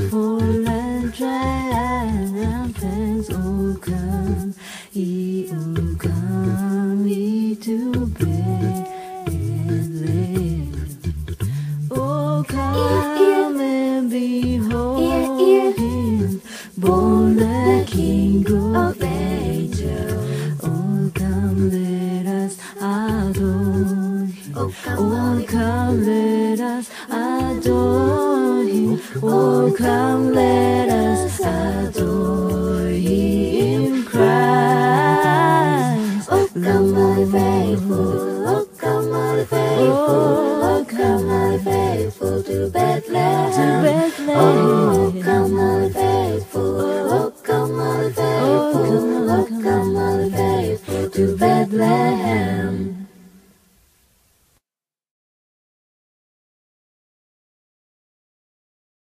faithful and triumphant. Oh come, ye to Bethlehem. Oh come and behold him, born the King of Ages. Oh come, let us adore him. Oh come, let us adore him. Oh come, let us adore him, Christ. Oh come, my faithful, oh come, my faithful, oh come, my faithful to Bethlehem. Oh come, my faithful, oh come, my faithful, oh come, my faithful to Bethlehem.